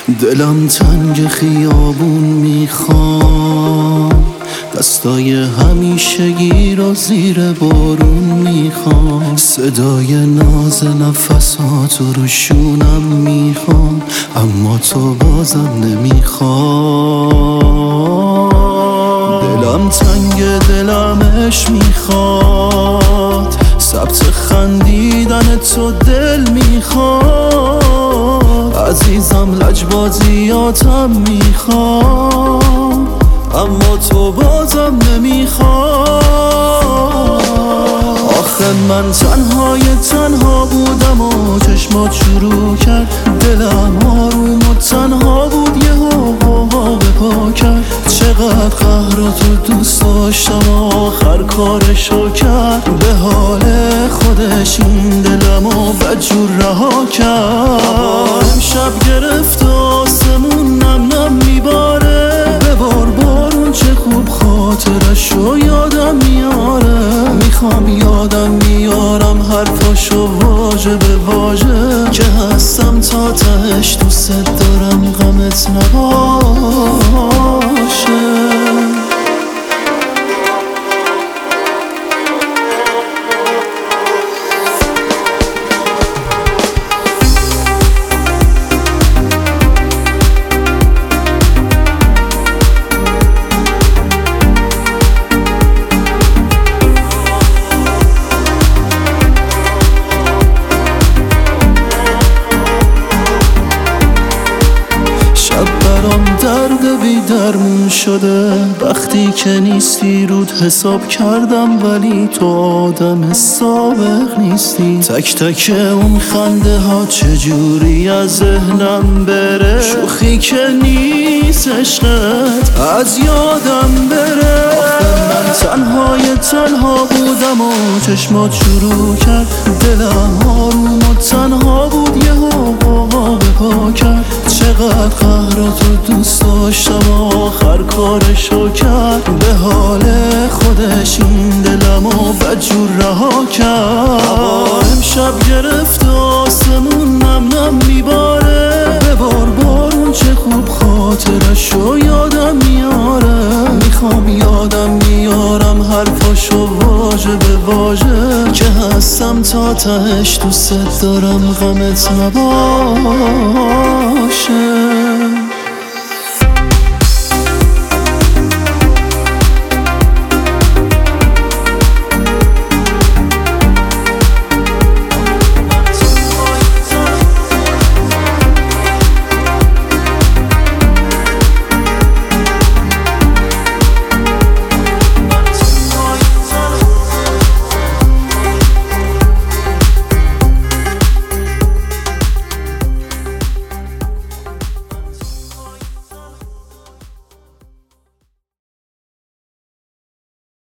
دلم تنگ خیابون میخوام، دستای همیشگی رو زیر بارون میخوام، صدای ناز نفساتو رو شونم میخوام، اما تو بازم نمیخوام. دلم تنگ دلمش میخواد، ثبت خندیدن تو دل میخواد، عزیزم لجبازیاتم میخوام، اما تو بازم نمیخواد. آخه من تنها بودم و چشمات شروع کرد، دلم آروم و تنها بود، یه هوا به پا کرد. چقدر قهراتو دوست داشتم، آخر کارشو کرد، به حال خودش این دلمو بدجور رها کرد. امشب گرفت آسمون نم نم میباره، ببار بارون چه خوب خاطرشو یادم میاره. میخوام یادم بیارم حرفاشو واژه به واژه، که هستم تا تهش دوست دارم غمت نباشه. درد بی درمون شده، وقتی که نیستی رود حساب کردم، ولی تو آدم سابق نیستی. تک تک اون خنده ها چجوری از ذهنم بره، شوخی که نیست عشقت از یادم بره. من تنها بودم و چشمات شروع کرد، دلم آروم و تنها بود، یه هوا به پا کرد. چقدر قهراتو دوست داشتم، آخر کارشو کرد، به حال خودش این دلمو بدجور رها کرد. امشب گرفت آسمون نم نم میباره، ببار بارون چه خوب خاطرشو یادم میاره. میخوام یادم بیارم حرفاشو واژه به واژه، که هستم تا تهش دوست دارم غمت نباشه.